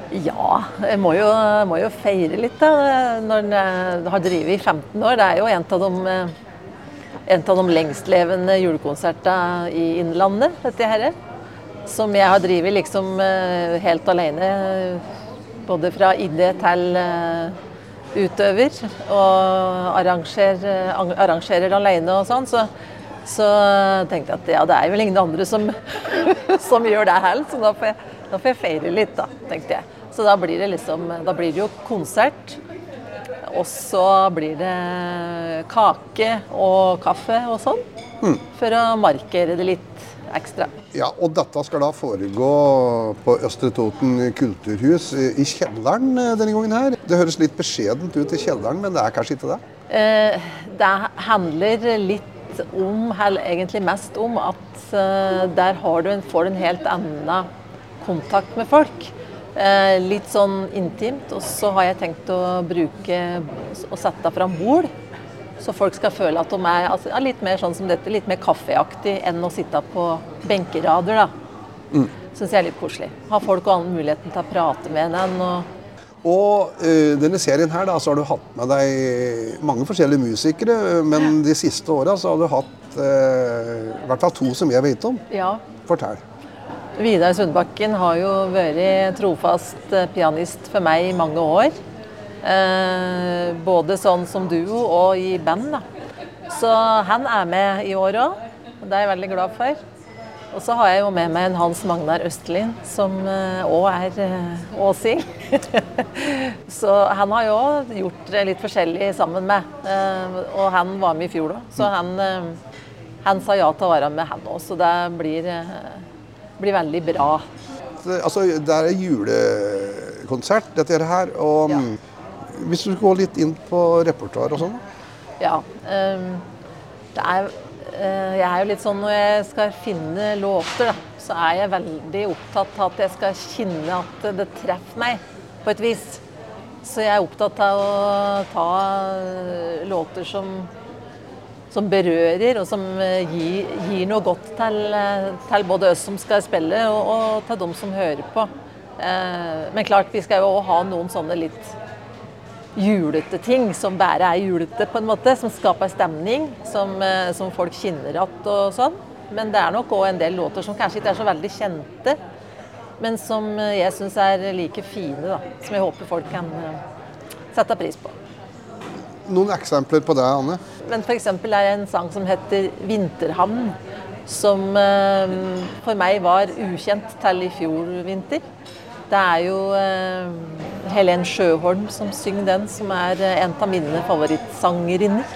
Ja, jeg må jo feire litt da, når jeg har drevet i 15 år. Det er jo en av de lengstlevende julekonsertene i Innlandet, dette her. Som jeg har drevet liksom helt alene, både fra idé til utøver, og arrangerer alene og sånn. Så tenkte jeg at ja, det er vel ingen andre som, som gjør det her, så da får jeg feire litt da, tenkte jeg. Så da blir det jo konsert, og så blir det kake og kaffe og sånn, for å markere det litt ekstra. Ja, og dette skal da foregå på Østre Toten kulturhus i kjelleren denne gangen her. Det høres litt beskjedent ut i kjelleren, men det er kanskje ikke det? Det handler litt om, egentlig mest om, at der får du en helt annen kontakt med folk. Litt sånn intimt, og så har jeg tenkt å sette fram bord, så folk skal føle at de er litt mer sånn som dette, litt mer kaffeaktig enn å sitte på benkerader da. Synes jeg er litt koselig. Har folk og annen muligheten til å prate med henne. Og denne serien her da, så har du hatt med deg mange forskjellige musikere, men de siste årene så har du hatt i hvert fall 2 som jeg vet om. Ja. Fortell. Vidar Sundbakken har jo vært trofast pianist for meg i mange år. Både sånn som duo og i band da. Så han er med i år også, og det er jeg veldig glad for. Og så har jeg jo med meg en Hans Magnar Østlin, som også er åsing. Så han har jo gjort litt forskjellig sammen med, og han var med i fjor da. Så han sa ja til å være med han også, så det blir veldig bra. Altså, det er julekonsert, dette her, og ja. Hvis du går litt inn på repertoar og sånn? Ja, jeg er jo litt sånn når jeg skal finne låter, da, så er jeg veldig opptatt av at jeg skal kjenne at det treffer meg på et vis. Så jeg er opptatt av å ta låter som berører, og som gir noe godt til både oss som skal spille, og til de som hører på. Men klart, vi skal jo også ha noen sånne litt julete ting, som bare er julete på en måte, som skaper stemning, som folk kjenner at og sånn. Men det er nok også en del låter som kanskje ikke er så veldig kjente, men som jeg synes er like fine, da, som jeg håper folk kan sette pris på. Noen eksempler på det, Anne? Men for eksempel er det en sang som heter Vinterhamn, som for meg var ukjent til i fjor vinter. Det er jo Helen Sjøholm som synger den, som er en av mine favorittsangerinner.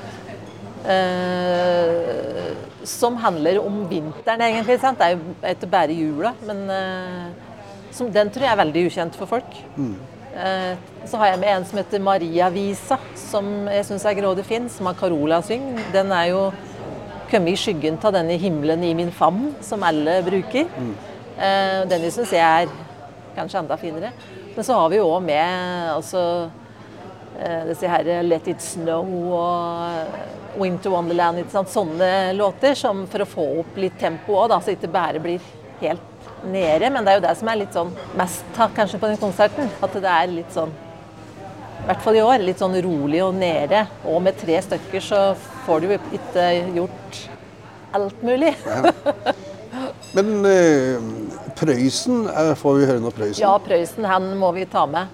Som handler om vinteren egentlig, sant? Det er jo ikke bare jula, men den tror jeg er veldig ukjent for folk. Så har jeg med en som heter Maria Visa, som jeg synes er grådig fin, som har Carola syng. Den er jo kommet i skyggen av denne himmelen i min famn, som alle bruker. Den synes jeg er kanskje enda finere. Men så har vi jo også med altså, disse her Let It Snow og Winter Wonderland, ikke sant? Sånne låter som for å få opp litt tempo også, da, så ikke bare blir helt nede. Men det er jo det som er litt sånn mest kanskje på den konserten, at det er litt sånn, i hvert fall i år, litt sånn rolig og nede. Og med 3 stykker så får du jo ikke gjort alt mulig. Men Prøysen, får vi høre noe Prøysen? Ja, Prøysen, han må vi ta med.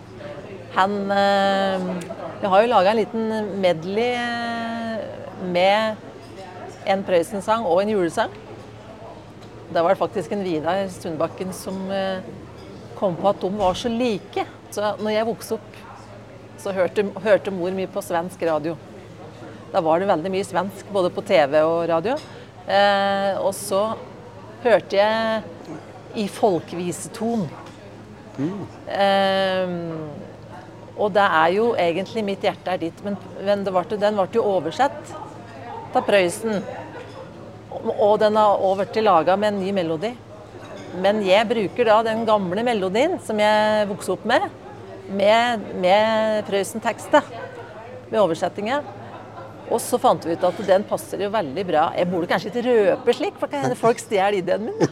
Vi har jo laget en liten medley med en Prøysen-sang og en julesang. Det var faktisk en Vidar Sundbakken som kom på at de var så like. Så når jeg vokste opp, så hørte mor mye på svensk radio. Da var det veldig mye svensk, både på TV og radio. Og så hørte jeg i folkviseton. Og det er jo egentlig mitt hjerte er ditt, men den ble jo oversett av Prøysen. Og den har over til laget med en ny melodi. Men jeg bruker da den gamle melodien som jeg vokste opp med Prøysen-tekster, med oversettingen. Og så fant vi ut at den passer jo veldig bra. Jeg burde kanskje ikke røpe slik, for kan hende folk stjeler ideen min.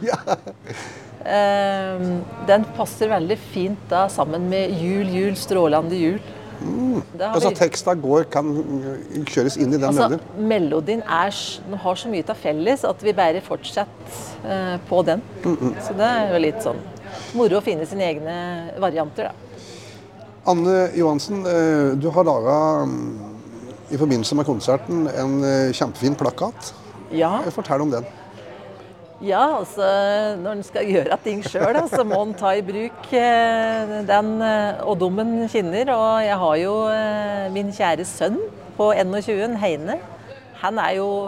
Den passer veldig fint da, sammen med jul, strålende jul. Altså teksten kan kjøres inn i den melodien? Melodien har så mye til felles at vi bare fortsetter på den. Så det er jo litt sånn moro å finne sine egne varianter da. Anne Johansen, du har laget i forbindelse med konserten en kjempefin plakat. Ja. Fortell om den. Ja, altså når en skal gjøre ting selv, så må en ta i bruk den og dommen kinner. Og jeg har jo min kjære sønn på 21, Heine. Han er jo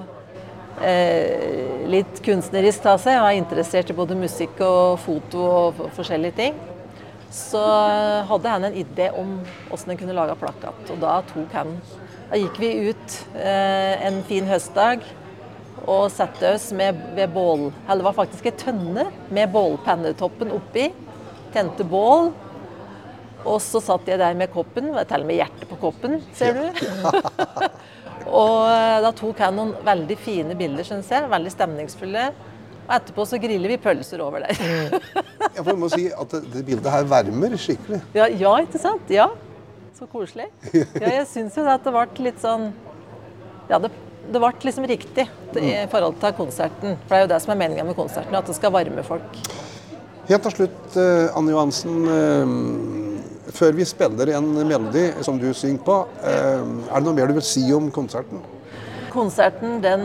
litt kunstnerisk av seg, og er interessert i både musikk og foto og forskjellige ting. Så hadde han en idé om hvordan en kunne lage plakat, og da gikk vi ut en fin høstdag og satte oss ved bål, eller det var faktisk en tønne med bålpannetoppen oppi, tente bål, og så satt jeg der med koppen, til og med hjertet på koppen, ser du? Og da tok han noen veldig fine bilder, synes jeg, veldig stemningsfulle. Og etterpå så griller vi pølser over der. Jeg må si at det bildet her varmer skikkelig. Ja, ikke sant? Ja, så koselig. Ja, jeg synes jo at det ble litt sånn, ja, det ble liksom riktig i forhold til konserten. For det er jo det som er meningen med konserten, at det skal varme folk. Helt til slutt, Anne Johansen, før vi spiller en melodi som du synger på, er det noe mer du vil si om konserten? Konserten, den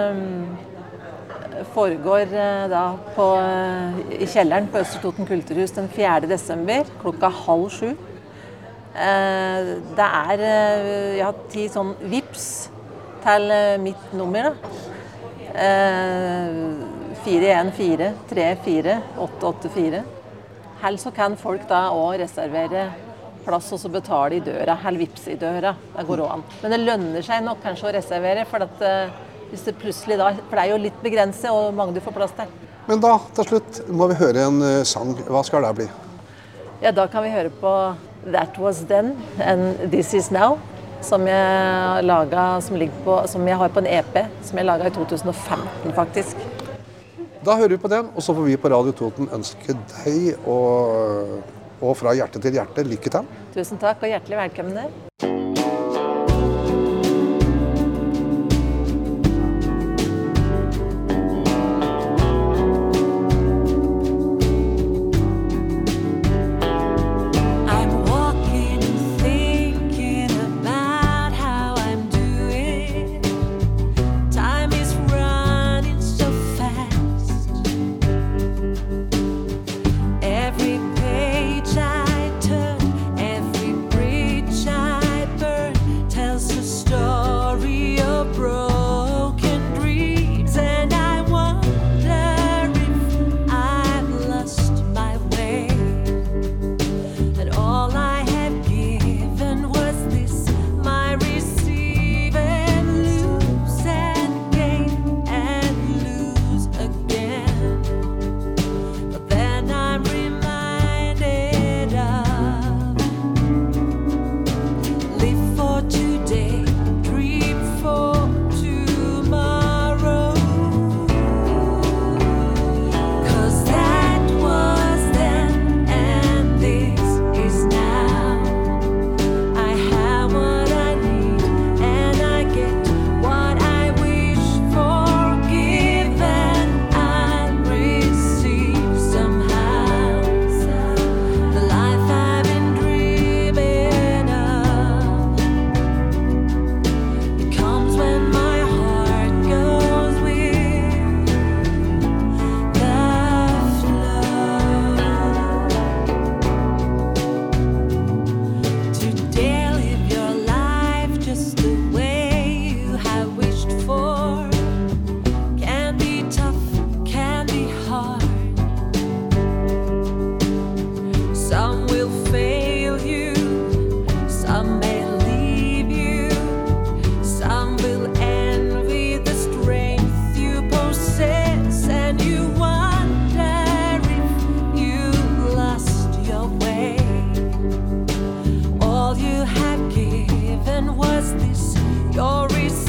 foregår da i kjelleren på Østre Toten Kulturhus den 4. desember, klokka 6:30. Det jeg har 10 sånn vips til mitt nummer da. 414 34 884. Eller så kan folk da også reservere plass og så betale i døra, eller vipse i døra. Det går også an. Men det lønner seg nok kanskje å reservere, for hvis det plutselig da, for det er jo litt begrenset og mange du får plass til. Men da, til slutt, må vi høre en sang. Hva skal det bli? Ja, da kan vi høre på That Was Then and This Is Now, som jeg har på en EP, som jeg laget i 2015 faktisk. Da hører vi på den, og så får vi på Radio Toten ønske deg og fra hjerte til hjerte lykke til. Tusen takk, og hjertelig velkommen. All you have given was this, your